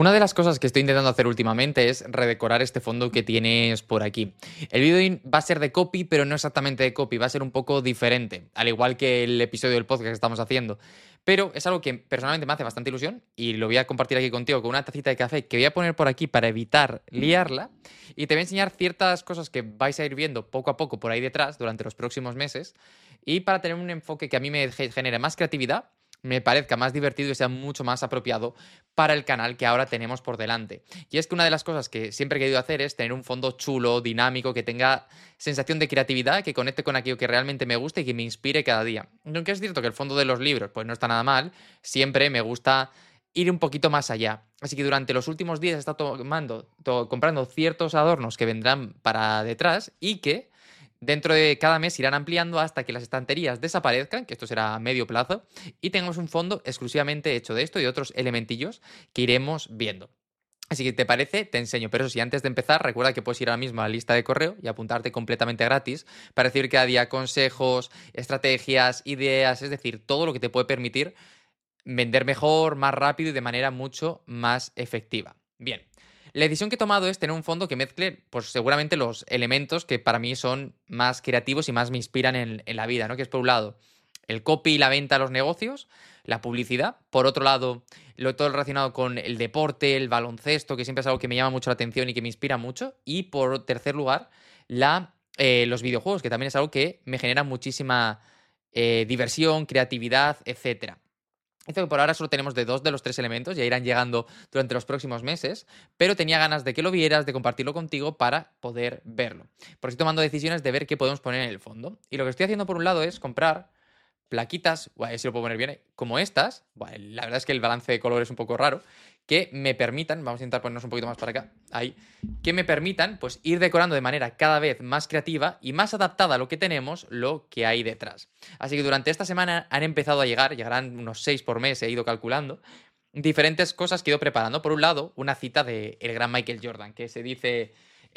Una de las cosas que estoy intentando hacer últimamente es redecorar este fondo que tienes por aquí. El vídeo va a ser de copy, pero no exactamente de copy, va a ser un poco diferente, al igual que el episodio del podcast que estamos haciendo. Pero es algo que personalmente me hace bastante ilusión y lo voy a compartir aquí contigo con una tacita de café que voy a poner por aquí para evitar liarla. Y te voy a enseñar ciertas cosas que vais a ir viendo poco a poco por ahí detrás durante los próximos meses. Y para tener un enfoque que a mí me genere más creatividad, me parezca más divertido y sea mucho más apropiado para el canal que ahora tenemos por delante. Y es que una de las cosas que siempre he querido hacer es tener un fondo chulo, dinámico, que tenga sensación de creatividad, que conecte con aquello que realmente me gusta y que me inspire cada día. Aunque es cierto que el fondo de los libros pues no está nada mal, siempre me gusta ir un poquito más allá. Así que durante los últimos días he estado comprando ciertos adornos que vendrán para detrás y que dentro de cada mes irán ampliando hasta que las estanterías desaparezcan, que esto será a medio plazo, y tengamos un fondo exclusivamente hecho de esto y de otros elementillos que iremos viendo. Así que, ¿te parece? Te enseño. Pero eso sí, antes de empezar, recuerda que puedes ir ahora mismo a la lista de correo y apuntarte completamente gratis para recibir cada día consejos, estrategias, ideas, es decir, todo lo que te puede permitir vender mejor, más rápido y de manera mucho más efectiva. Bien. La decisión que he tomado es tener un fondo que mezcle, pues seguramente los elementos que para mí son más creativos y más me inspiran en la vida, ¿no? Que es por un lado el copy y la venta a los negocios, la publicidad. Por otro lado, todo relacionado con el deporte, el baloncesto, que siempre es algo que me llama mucho la atención y que me inspira mucho. Y por tercer lugar, los videojuegos, que también es algo que me genera muchísima diversión, creatividad, etcétera. Esto que por ahora solo tenemos de 2 de los 3 elementos, ya irán llegando durante los próximos meses, pero tenía ganas de que lo vieras, de compartirlo contigo para poder verlo. Por eso estoy tomando decisiones de ver qué podemos poner en el fondo. Y lo que estoy haciendo por un lado es comprar plaquitas, a ver si lo puedo poner bien, como estas. Bueno, la verdad es que el balance de color es un poco raro, que me permitan, vamos a intentar ponernos un poquito más para acá, ahí, que me permitan pues ir decorando de manera cada vez más creativa y más adaptada a lo que tenemos, lo que hay detrás. Así que durante esta semana han empezado a llegar, llegarán unos 6 por mes, he ido calculando, diferentes cosas que he ido preparando. Por un lado, una cita de el gran Michael Jordan, que se dice,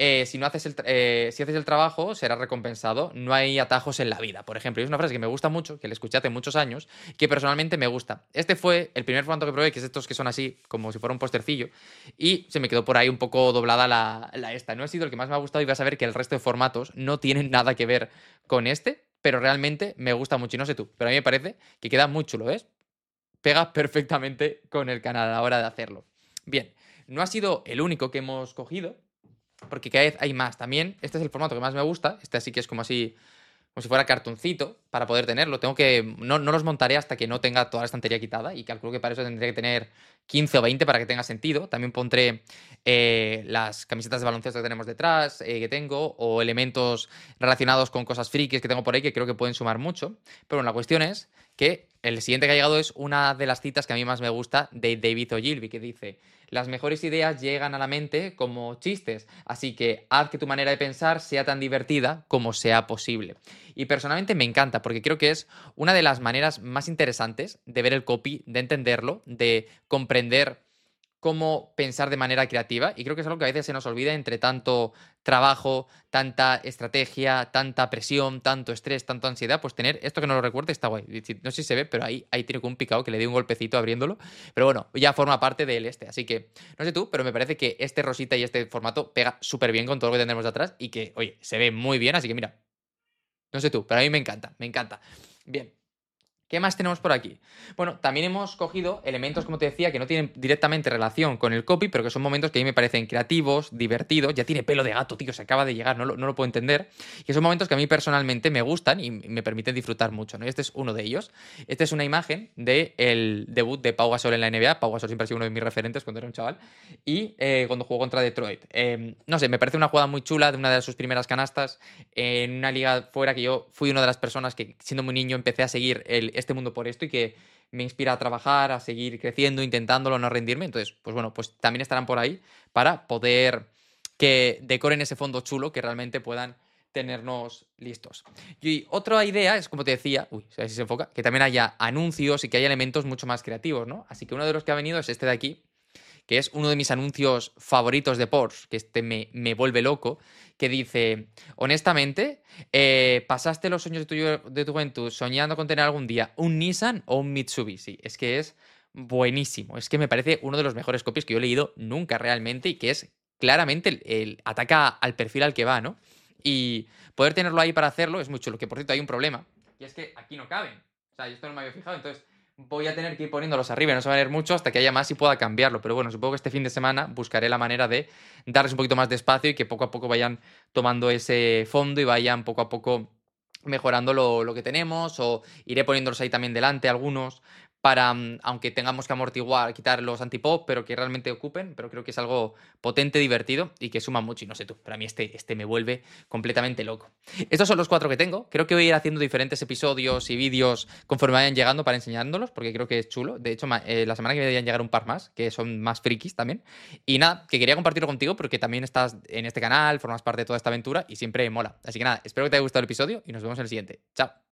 si haces el trabajo, serás recompensado, no hay atajos en la vida, por ejemplo. Y es una frase que me gusta mucho, que la escuché hace muchos años, que personalmente me gusta. Este fue el primer formato que probé, que es estos que son así, como si fuera un postercillo, y se me quedó por ahí un poco doblada la esta. No ha sido el que más me ha gustado y vas a ver que el resto de formatos no tienen nada que ver con este, pero realmente me gusta mucho y no sé tú, pero a mí me parece que queda muy chulo, ¿ves? Pega perfectamente con el canal a la hora de hacerlo. Bien, no ha sido el único que hemos cogido, porque cada vez hay más. También, este es el formato que más me gusta, este así que es como así, como si fuera cartoncito, para poder tenerlo. No los montaré hasta que no tenga toda la estantería quitada, y calculo que para eso tendría que tener 15 o 20 para que tenga sentido. También pondré las camisetas de baloncesto que tenemos detrás, que tengo, o elementos relacionados con cosas frikis que tengo por ahí que creo que pueden sumar mucho. Pero bueno, la cuestión es que el siguiente que ha llegado es una de las citas que a mí más me gusta de David Ogilvy, que dice: las mejores ideas llegan a la mente como chistes, así que haz que tu manera de pensar sea tan divertida como sea posible. Y personalmente me encanta porque creo que es una de las maneras más interesantes de ver el copy, de entenderlo, de comprender cómo pensar de manera creativa, y creo que es algo que a veces se nos olvida entre tanto trabajo, tanta estrategia, tanta presión, tanto estrés, tanta ansiedad. Pues tener esto que no lo recuerde está guay. No sé si se ve, pero ahí tiene como un picado que le di un golpecito abriéndolo, pero bueno, ya forma parte del este, así que no sé tú, pero me parece que este rosita y este formato pega súper bien con todo lo que tendremos de atrás y que, oye, se ve muy bien, así que mira, no sé tú, pero a mí me encanta, me encanta. Bien. ¿Qué más tenemos por aquí? Bueno, también hemos cogido elementos, como te decía, que no tienen directamente relación con el copy, pero que son momentos que a mí me parecen creativos, divertidos. Ya tiene pelo de gato, tío, se acaba de llegar, no lo puedo entender. Que son momentos que a mí personalmente me gustan y me permiten disfrutar mucho, ¿no? Y este es uno de ellos. Esta es una imagen del debut de Pau Gasol en la NBA. Pau Gasol siempre ha sido uno de mis referentes cuando era un chaval. Y cuando jugó contra Detroit. No sé, me parece una jugada muy chula de una de sus primeras canastas en una liga fuera, que yo fui una de las personas que siendo muy niño empecé a seguir este mundo por esto y que me inspira a trabajar, a seguir creciendo, intentándolo, no rendirme. Entonces, pues bueno, pues también estarán por ahí para poder que decoren ese fondo chulo, que realmente puedan tenernos listos. Y otra idea es, como te decía, a ver si se enfoca, que también haya anuncios y que haya elementos mucho más creativos, ¿no? Así que uno de los que ha venido es este de aquí, que es uno de mis anuncios favoritos de Porsche, que este me vuelve loco, que dice: honestamente, ¿pasaste los sueños de tu juventud soñando con tener algún día un Nissan o un Mitsubishi? Es que es buenísimo. Es que me parece uno de los mejores copies que yo he leído nunca realmente y que es claramente el ataca al perfil al que va, ¿no? Y poder tenerlo ahí para hacerlo es muy chulo. Que por cierto hay un problema y es que aquí no caben. O sea, yo esto no me había fijado, entonces voy a tener que ir poniéndolos arriba y no se van a ver mucho hasta que haya más y pueda cambiarlo. Pero bueno, supongo que este fin de semana buscaré la manera de darles un poquito más de espacio y que poco a poco vayan tomando ese fondo y vayan poco a poco mejorando lo que tenemos o iré poniéndolos ahí también delante algunos para, aunque tengamos que amortiguar, quitar los antipop, pero que realmente ocupen, pero creo que es algo potente, divertido y que suma mucho y no sé tú, pero a mí este me vuelve completamente loco. Estos son los 4 que tengo, creo que voy a ir haciendo diferentes episodios y vídeos conforme vayan llegando para enseñándolos, porque creo que es chulo, de hecho la semana que viene deberían llegar un par más, que son más frikis también, y nada, que quería compartirlo contigo porque también estás en este canal, formas parte de toda esta aventura y siempre mola, así que nada, espero que te haya gustado el episodio y nos vemos en el siguiente, chao.